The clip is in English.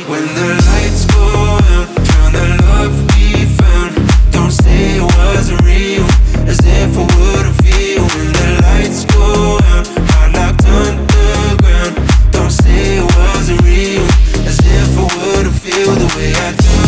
When the lights go out, drown the love we found. Don't say it wasn't real, as if I wouldn't feel. When the lights go out, heart locked underground. Don't say it wasn't real, as if I wouldn't feel the way I do.